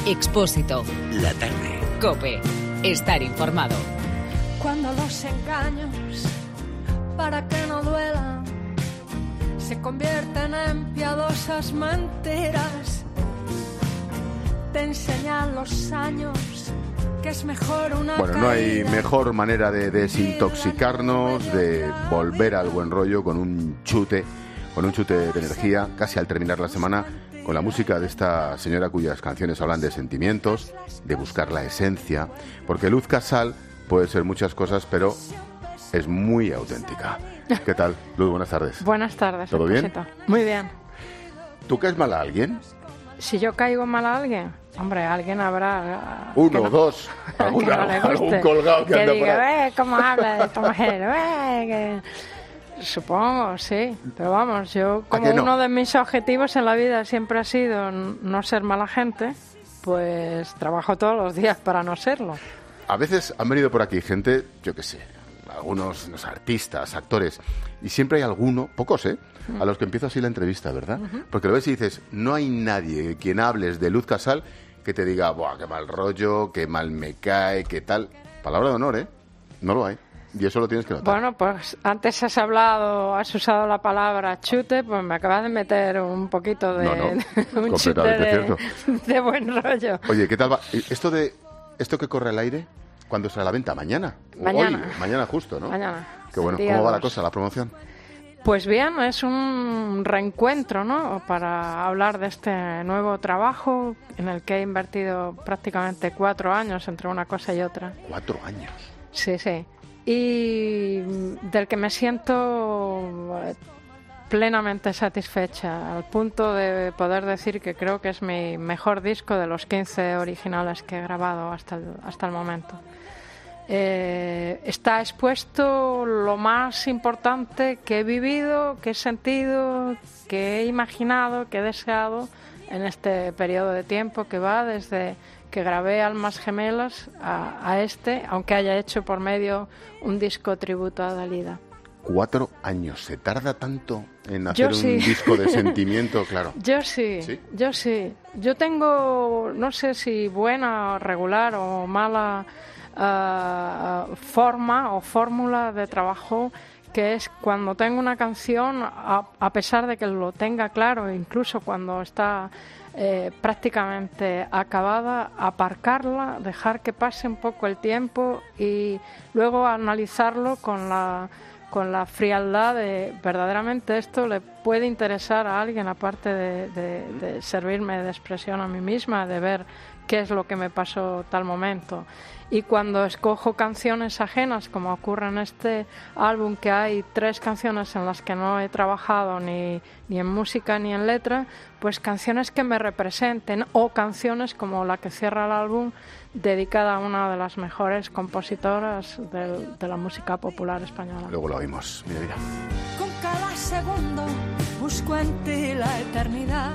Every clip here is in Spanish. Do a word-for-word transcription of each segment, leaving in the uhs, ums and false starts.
Expósito. La tarde. COPE. Estar informado. Cuando los engaños, para que no duelan, se convierten en piadosas mentiras, te enseñan los años que es mejor una Bueno, no hay caída. mejor manera de desintoxicarnos, de volver al buen rollo con un chute, con un chute de energía, casi al terminar la semana, con la música de esta señora cuyas canciones hablan de sentimientos, de buscar la esencia, porque Luz Casal puede ser muchas cosas, pero es muy auténtica. ¿Qué tal, Luz? Buenas tardes. Buenas tardes. ¿Todo bien? Muy bien. ¿Tú caes mal a alguien? Si yo caigo mal a alguien, hombre, alguien habrá... Uno, no, dos, alguna, no algún colgado que, que anda diga, por ahí. eh, ¿cómo habla de esta mujer? Eh, que... Supongo, sí. Pero vamos, yo, como que no? uno de mis objetivos en la vida siempre ha sido no ser mala gente, pues trabajo todos los días para no serlo. A veces han venido por aquí gente, yo qué sé, algunos los artistas, actores, y siempre hay alguno, pocos, ¿eh?, a los que empieza así la entrevista, ¿verdad? Uh-huh. Porque lo ves y dices, no hay nadie quien hables de Luz Casal que te diga, buah, qué mal rollo, qué mal me cae, qué tal. Palabra de honor, ¿eh? No lo hay. Y eso lo tienes que notar. Bueno, pues antes has hablado, has usado la palabra chute, pues me acabas de meter un poquito de, no, no, un chute de, de buen rollo. Oye, ¿qué tal va? Esto de esto que corre al aire, ¿cuándo será la venta? ¿Mañana? Mañana. Hoy, mañana justo, ¿no? Mañana. Qué bueno. ¿Cómo va la cosa, la promoción? Pues bien, es un reencuentro, ¿no?, para hablar de este nuevo trabajo en el que he invertido prácticamente cuatro años entre una cosa y otra. ¿Cuatro años? Sí, sí. Y del que me siento plenamente satisfecha, al punto de poder decir que creo que es mi mejor disco de los quince originales que he grabado hasta el, hasta el momento. Eh, está expuesto lo más importante que he vivido, que he sentido, que he imaginado, que he deseado en este periodo de tiempo que va desde que grabé Almas Gemelas a, a este, aunque haya hecho por medio un disco tributo a Dalida. Cuatro años, ¿se tarda tanto en hacer Yo un sí. disco de sentimiento? Claro. Yo sí, sí, yo sí. Yo tengo, no sé si buena o regular o mala uh, forma o fórmula de trabajo, que es cuando tengo una canción, a, a pesar de que lo tenga claro, incluso cuando está eh, prácticamente acabada, aparcarla, dejar que pase un poco el tiempo y luego analizarlo con la con la frialdad de verdaderamente esto le puede interesar a alguien, aparte de, de, de servirme de expresión a mí misma, de ver qué es lo que me pasó tal momento. Y cuando escojo canciones ajenas, como ocurre en este álbum, que hay tres canciones en las que no he trabajado ni, ni en música ni en letra, pues canciones que me representen, o canciones como la que cierra el álbum, dedicada a una de las mejores compositoras de, de la música popular española. Luego lo oímos, mira, mira. Con cada segundo busco en ti la eternidad.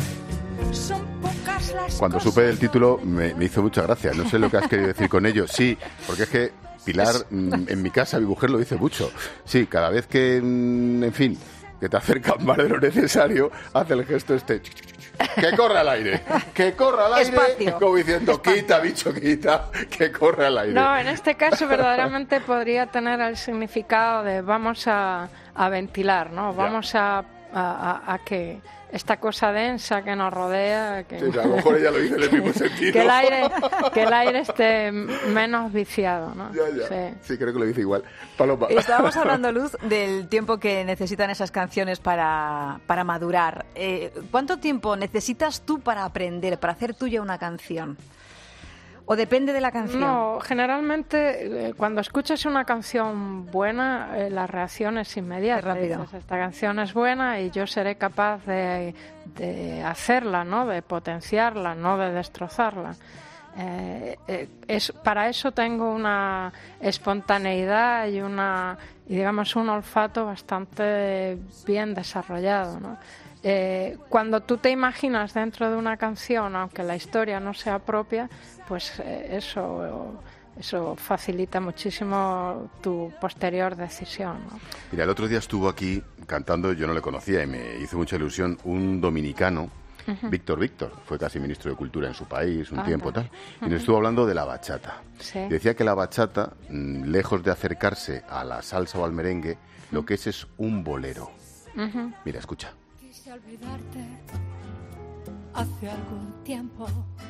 Son pocas las Cuando cosas... supe el título me, me hizo mucha gracia. No sé lo que has querido decir con ello. Sí, porque es que Pilar, en mi casa, mi mujer lo dice mucho. Sí, cada vez que, en fin, que te acercas más de lo necesario, hace el gesto este... Que corra al aire, que corra al aire, Espacio. como diciendo, quita, bicho, quita, que corra al aire. No, en este caso verdaderamente podría tener el significado de vamos a, a ventilar, ¿no? Vamos a, a, a, a que esta cosa densa que nos rodea, que, Sí, a lo mejor ella lo dice en el mismo sentido. que el aire, que el aire esté menos viciado, ¿no? Ya, ya. Sí. Sí, creo que lo dice igual. Paloma. Estábamos hablando, Luz, del tiempo que necesitan esas canciones para, para madurar. Eh, ¿Cuánto tiempo necesitas tú para aprender, para hacer tuya una canción? ¿O depende de la canción? No, generalmente eh, cuando escuchas una canción buena, eh, la reacción es inmediata. Es rápido. Dices, esta canción es buena y yo seré capaz de, de hacerla, ¿no? De potenciarla, no de destrozarla. Eh, eh, es, para eso tengo una espontaneidad y una, y digamos, un olfato bastante bien desarrollado, ¿no? Eh, cuando tú te imaginas dentro de una canción, aunque la historia no sea propia, pues eh, eso, eso facilita muchísimo tu posterior decisión, ¿no? Mira, el otro día estuvo aquí cantando, yo no le conocía y me hizo mucha ilusión, un dominicano uh-huh. Víctor Víctor, fue casi ministro de Cultura en su país un ah, tiempo, tal, uh-huh. y nos estuvo hablando de la bachata. Sí. Y decía que la bachata, lejos de acercarse a la salsa o al merengue, uh-huh. lo que es es un bolero. Uh-huh. Mira, escucha. Quise olvidarte hace algún tiempo,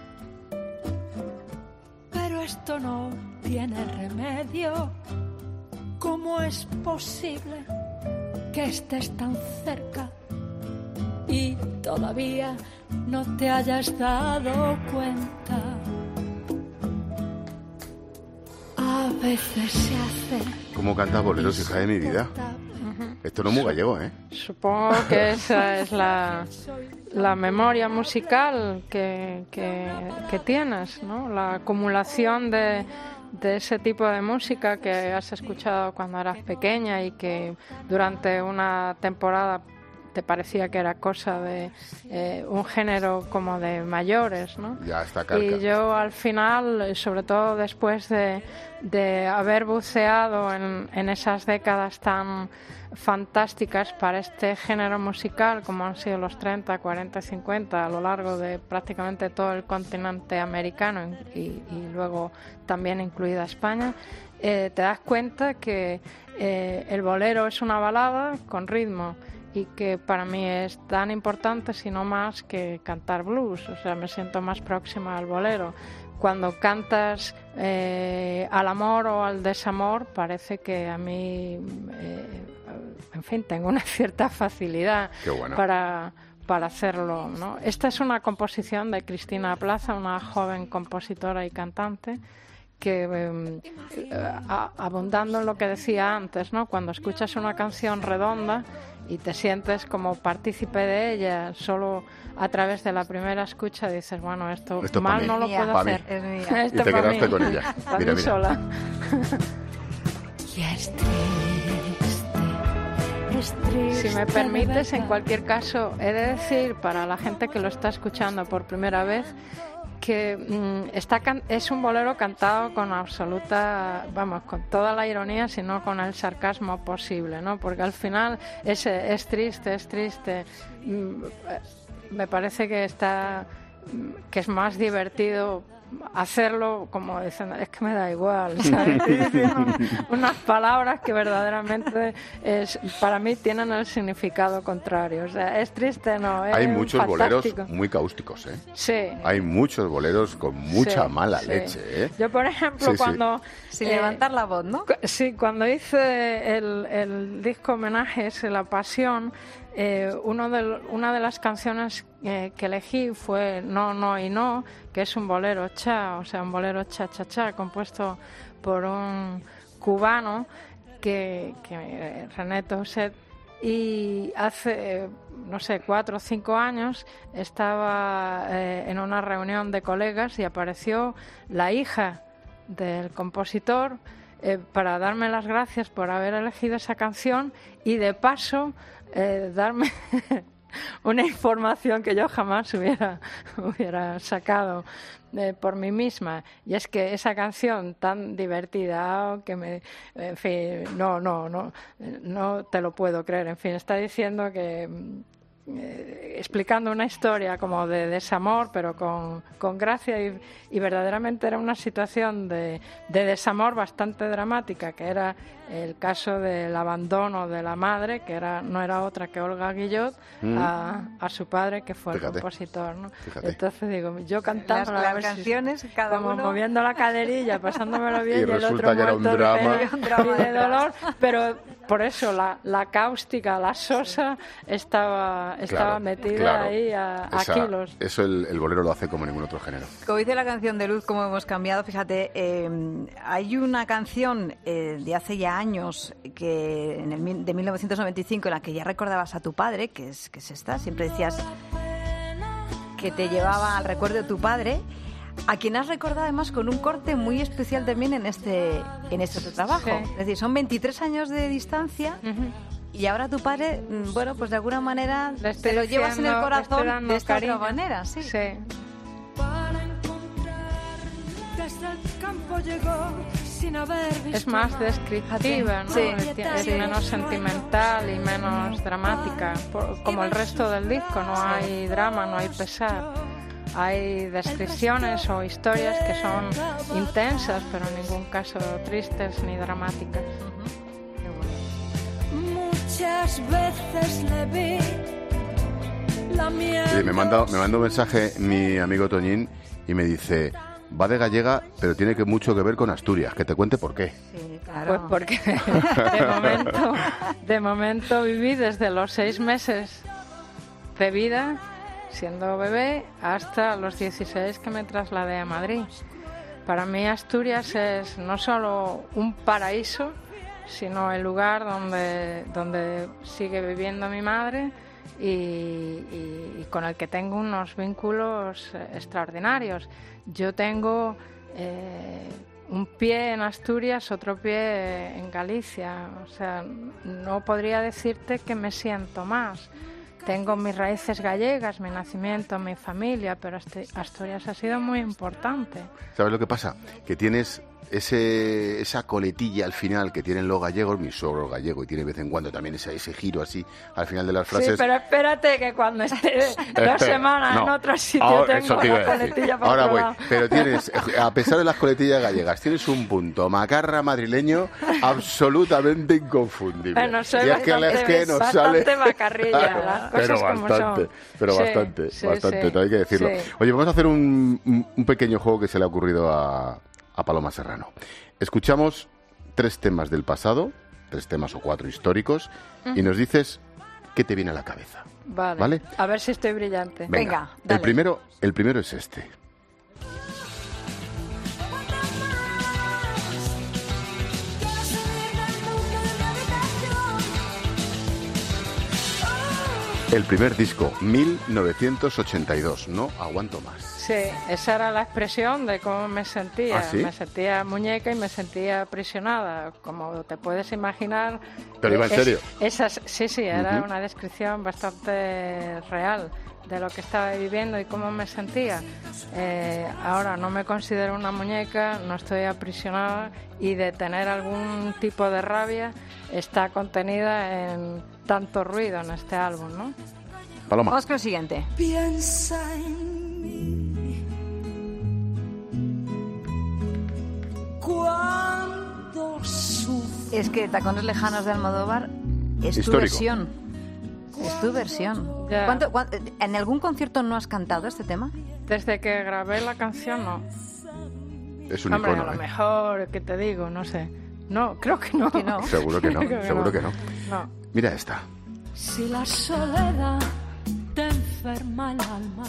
pero esto no tiene remedio. ¿Cómo es posible que estés tan cerca y todavía no te hayas dado cuenta? A veces se hace... ¿Cómo canta boleros, hija de mi vida? Uh-huh. Esto no es muy gallego, ¿eh? Supongo que esa es la, la memoria musical que, que, que tienes, ¿no? La acumulación de, de ese tipo de música que has escuchado cuando eras pequeña y que durante una temporada te parecía que era cosa de eh, un género como de mayores, ¿no? Ya está carca. Y yo al final, sobre todo después de, de haber buceado en, en esas décadas tan fantásticas para este género musical, como han sido los treinta, cuarenta, cincuenta, a lo largo de prácticamente todo el continente americano y, y luego también incluida España, eh, te das cuenta que eh, el bolero es una balada con ritmo, y que para mí es tan importante, si no más, que cantar blues. O sea, me siento más próxima al bolero. Cuando cantas eh, al amor o al desamor, parece que a mí, eh, en fin, tengo una cierta facilidad bueno. para, para hacerlo, ¿no? Esta es una composición de Cristina Plaza, una joven compositora y cantante, que eh, a, abundando en lo que decía antes, ¿no? Cuando escuchas una canción redonda y te sientes como partícipe de ella solo a través de la primera escucha, dices, bueno, esto, esto mal mí. no lo Mía. puedo Pa hacer. Es mía. Esto y te pa' quedaste mí. con ella. Pa' Mira, mí mira. sola. Y es triste, es triste. Si me permites, de en verdad. cualquier caso, he de decir para la gente que lo está escuchando por primera vez que mmm, está can- es un bolero cantado con absoluta, vamos, con toda la ironía, sino con el sarcasmo posible, ¿no? Porque al final es, es triste, es triste. Mm, me parece que está, que es más divertido hacerlo como diciendo, es que me da igual, ¿sabes? Estoy diciendo unas palabras que verdaderamente es, para mí tienen el significado contrario. O sea, es triste, no, es Hay muchos fantástico. boleros muy cáusticos, ¿eh? Sí. Hay muchos boleros con mucha Sí, mala sí. leche, ¿eh? Yo, por ejemplo, Sí, sí. cuando... Sin eh, levantar la voz, ¿no? cu- Sí, cuando hice el, el disco homenaje, ese, La Pasión, eh, uno de, una de las canciones eh, que elegí fue No, No y No, que es un bolero cha, o sea, un bolero cha-cha-cha, compuesto por un cubano, que, que eh, René Toussaint, y hace, eh, no sé, cuatro o cinco años estaba eh, en una reunión de colegas y apareció la hija del compositor eh, para darme las gracias por haber elegido esa canción y de paso eh, darme una información que yo jamás hubiera, hubiera sacado eh, por mí misma, y es que esa canción tan divertida, que me, en fin, no, no, no, no te lo puedo creer, en fin, está diciendo que eh, explicando una historia como de desamor, pero con, con gracia, y, y verdaderamente era una situación de, de desamor bastante dramática, que era el caso del abandono de la madre, que era no era otra que Olga Guillot, Mm. a, a su padre, que fue Fíjate. el compositor, ¿no? Fíjate. Entonces digo, yo cantando Las- a las ver si- canciones, cada como uno- moviendo la caderilla, pasándomelo bien, Y y, el resulta otro que era un muerto de drama. pena Un drama y de detrás. dolor, pero por eso la, la cáustica, la sosa estaba, estaba Claro, metida claro. ahí a, a Esa- kilos. Eso el, el bolero lo hace como ningún otro género. Como dice la canción de Luz, como hemos cambiado, fíjate, eh, hay una canción eh, de hace ya años que en el, mil- de mil novecientos noventa y cinco en la que ya recordabas a tu padre, que es, que es esta, siempre decías que te llevaba al recuerdo de tu padre, a quien has recordado además con un corte muy especial también en este, en este trabajo. Sí. Es decir, son veintitrés años de distancia. Ujú. Y ahora tu padre, mm, bueno, pues de alguna manera Le estoy te lo llevas en el diciendo- le estoy corazón dando de esta cariño. otra manera, sí. Sí. Para encontrar desde el campo llegó sin haber visto es más más. descriptiva, ¿no? Sí. Es, es menos sentimental y menos dramática. Por- como el resto del disco, no hay drama, no hay pesar. Hay descripciones o historias que son intensas, pero en ningún caso tristes ni dramáticas. Muchas veces le vi la miel. Oye, me manda, me manda un mensaje mi amigo Toñín y me dice, va de gallega, pero tiene que mucho que ver con Asturias. Que te cuente por qué. Sí, claro. Pues porque de momento, de momento viví desde los seis meses de vida, siendo bebé, hasta los dieciséis que me trasladé a Madrid. Para mí Asturias es no solo un paraíso, sino el lugar donde, donde sigue viviendo mi madre y, y, y con el que tengo unos vínculos extraordinarios. Yo tengo eh, un pie en Asturias, otro pie en Galicia. O sea, no podría decirte que me siento más. Tengo mis raíces gallegas, mi nacimiento, mi familia, pero Asturias ha sido muy importante. ¿Sabes lo que pasa? Que tienes ese esa coletilla al final que tienen los gallegos, mi suegro gallego, y tiene de vez en cuando también ese, ese giro así al final de las frases. Sí, pero espérate que cuando esté dos semanas No. en otro sitio Ahora, eso tengo te iba la a decir. coletilla para Ahora otro voy, lado. pero tienes, a pesar de las coletillas gallegas, tienes un punto macarra madrileño absolutamente inconfundible. Bueno, soy y es que, bastante, es que nos bastante sale... macarrilla, las cosas pero como bastante, son. pero Sí, bastante, sí, bastante, sí, todo hay que decirlo. sí. Oye, vamos a hacer un, un, un pequeño juego que se le ha ocurrido a, a Paloma Serrano. Escuchamos tres temas del pasado, tres temas o cuatro históricos, y nos dices qué te viene a la cabeza. Vale. ¿Vale? A ver si estoy brillante. Venga, el dale. primero, el primero es este. El primer disco, mil novecientos ochenta y dos, No aguanto más. Sí, esa era la expresión de cómo me sentía. ¿Ah, sí? Me sentía muñeca y me sentía aprisionada, como te puedes imaginar. Pero iba en es- serio. Esas, sí, sí, era Ujú. una descripción bastante real de lo que estaba viviendo y cómo me sentía. Eh, ahora no me considero una muñeca, no estoy aprisionada, y de tener algún tipo de rabia está contenida en tanto ruido en este álbum, ¿no? Paloma. Vamos con el siguiente. Piensa en mí cuando sufro. Es que Tacones Lejanos de Almodóvar es tu Histórico. versión. Es tu versión. Ya. ¿Cuánto- cuán- ¿En algún concierto no has cantado este tema? Desde que grabé la canción, no. Es un Hombre, icono, a lo ¿eh? mejor, ¿qué te digo? No sé. No, creo que no. Que no. Seguro que no, Creo que seguro no. que no. No. Mira esta. Si la soledad te enferma el alma.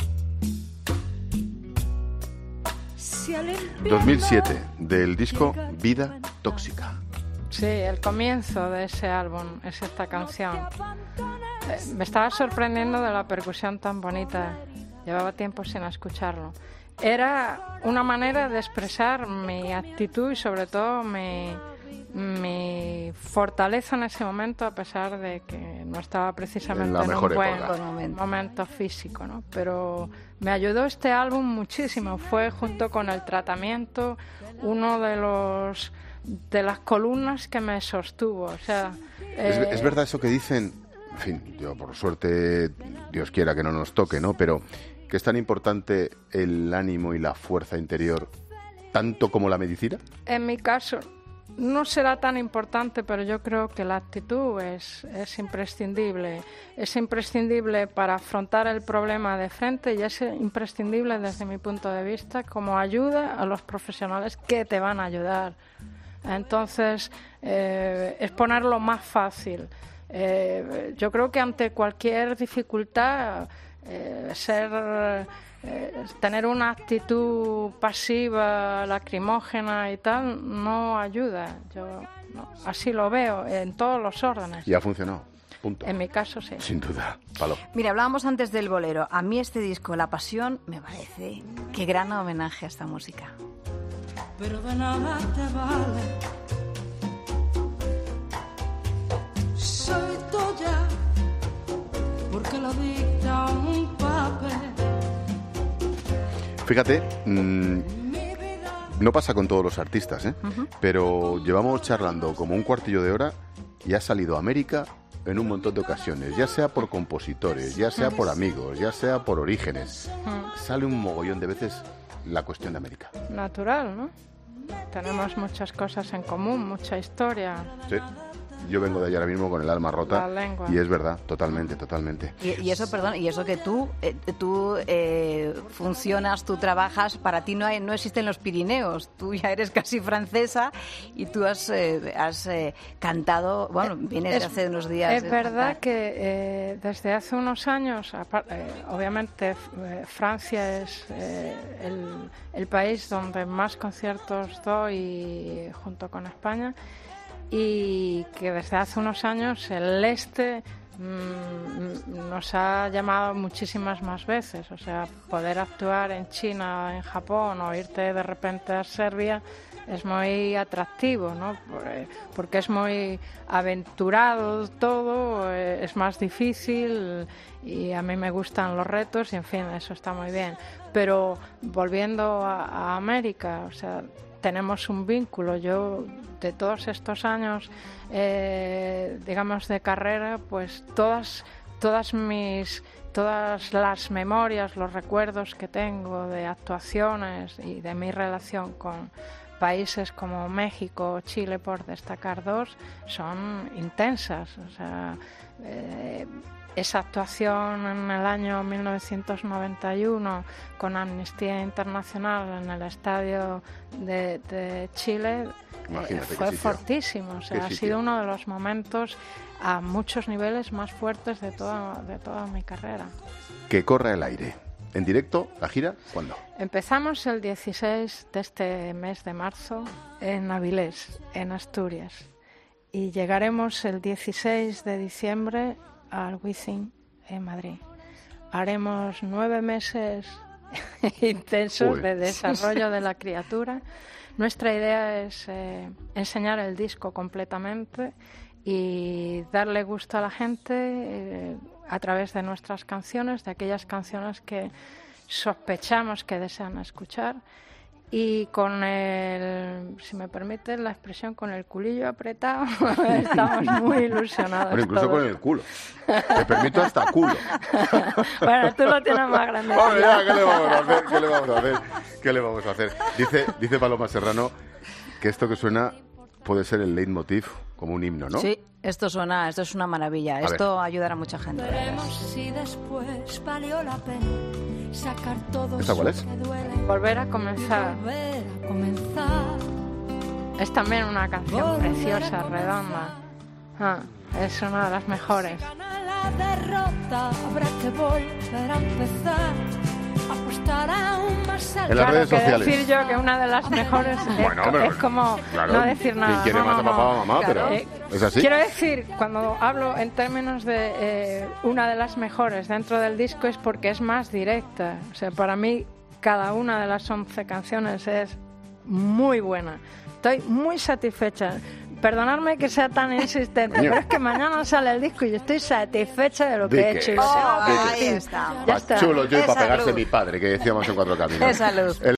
Si el infierno dos mil siete, del disco Vida Tóxica. Sí, el comienzo de ese álbum es esta canción. Eh, me estaba sorprendiendo de la percusión tan bonita. Llevaba tiempo sin escucharlo. Era una manera de expresar mi actitud y sobre todo mi, mi fortaleza en ese momento, a pesar de que no estaba precisamente En la en mejor un buen época. Buen momento. momento físico, ¿no? Pero me ayudó este álbum muchísimo. Fue, junto con el tratamiento, uno de los de las columnas que me sostuvo. O sea, Es, eh, es verdad eso que dicen, en fin, yo por suerte, Dios quiera que no nos toque, ¿no? Pero que es tan importante el ánimo y la fuerza interior, tanto como la medicina. En mi caso no será tan importante, pero yo creo que la actitud es, es imprescindible. Es imprescindible para afrontar el problema de frente y es imprescindible desde mi punto de vista como ayuda a los profesionales que te van a ayudar. Entonces, eh, es ponerlo más fácil. Eh, yo creo que ante cualquier dificultad, eh, ser, eh, tener una actitud pasiva, lacrimógena y tal, no ayuda. Yo no, así lo veo en todos los órdenes. Y ha funcionado. Punto. En mi caso, sí. Sin duda. Palo. Mira, hablábamos antes del bolero. A mí este disco, La Pasión, me parece que gran homenaje a esta música. pero de nada te vale. Soy tuya porque lo dicta un papel. Fíjate, mmm, Mi vida no pasa con todos los artistas, ¿eh? Uh-huh. Pero llevamos charlando como un cuartillo de hora y ha salido a América en un montón de ocasiones, ya sea por compositores, ya sea por amigos, ya sea por orígenes. Uh-huh. Sale un mogollón de veces la cuestión de América. Natural, ¿no? Tenemos muchas cosas en común, mucha historia. Sí. Yo vengo de allá ahora mismo con el alma rota. La lengua. Y es verdad, totalmente, totalmente. Y, y eso, perdón, y eso que tú, eh, tú eh, funcionas, tú trabajas, para ti no hay, no existen los Pirineos. Tú ya eres casi francesa y tú has, eh, has eh, cantado, bueno, vienes es, de hace unos días. Es verdad que eh, desde hace unos años, eh, obviamente eh, Francia es eh, el, el país donde más conciertos doy junto con España. Y que desde hace unos años el este mmm, nos ha llamado muchísimas más veces. O sea, poder actuar en China, en Japón o irte de repente a Serbia es muy atractivo, ¿no? Porque es muy aventurado todo, es más difícil y a mí me gustan los retos y, en fin, eso está muy bien. Pero volviendo a, a América, o sea, tenemos un vínculo. Yo, de todos estos años, eh, digamos, de carrera, pues todas, todas mis, todas las memorias, los recuerdos que tengo de actuaciones y de mi relación con países como México, Chile, por destacar dos, son intensas. O sea, eh, esa actuación en el año mil novecientos noventa y uno con Amnistía Internacional en el estadio de, de Chile eh, fue fortísimo. O sea, ha sido uno de los momentos a muchos niveles más fuertes de toda, de toda mi carrera. Que corra el aire. ¿En directo la gira? ¿Cuándo? Empezamos el dieciséis de este mes de marzo en Avilés, en Asturias. Y llegaremos el dieciséis de diciembre al Wizzing en Madrid. Haremos nueve meses intensos Uy. de desarrollo de la criatura. Nuestra idea es eh, enseñar el disco completamente y darle gusto a la gente eh, a través de nuestras canciones, de aquellas canciones que sospechamos que desean escuchar. Y con el, si me permite la expresión, con el culillo apretado, estamos muy ilusionados. Bueno, incluso todos. Con el culo. Te permito hasta culo. Bueno, tú lo tienes más grande. Bueno, ya, ¿qué le vamos a hacer? ¿Qué le vamos a hacer? ¿Qué le vamos a hacer? Dice, dice Paloma Serrano que esto que suena puede ser el leitmotiv, como un himno, ¿no? Sí, esto suena, esto es una maravilla. A esto ver. ayudará a mucha gente. Veremos si después valió la pena sacar todo ¿Esta cuál es? eso que duele. Volver a comenzar. Volver a comenzar. Es también una canción preciosa, redonda. Ah, es una de las mejores. Gana la derrota, habrá que volver a empezar. Apostar aún más al En las Claro, redes que sociales. decir yo que una de las mejores es, Bueno, co- pero- es como claro, no decir nada. ¿quién quiere No, más no, a papá o a no. mamá? Pero Eh, ¿es así? Quiero decir, cuando hablo en términos de eh, una de las mejores dentro del disco es porque es más directa. O sea, para mí cada una de las once canciones es muy buena. Estoy muy satisfecha. Perdonadme que sea tan insistente, Coño. pero es que mañana sale el disco y estoy satisfecha de lo ¿De que qué? he hecho. Y Oh, lo tengo que ahí decir. está. Ya Más está. chulo yo y Esa para pegarse luz. mi padre, que decíamos en Cuatro Caminos. Esa luz. El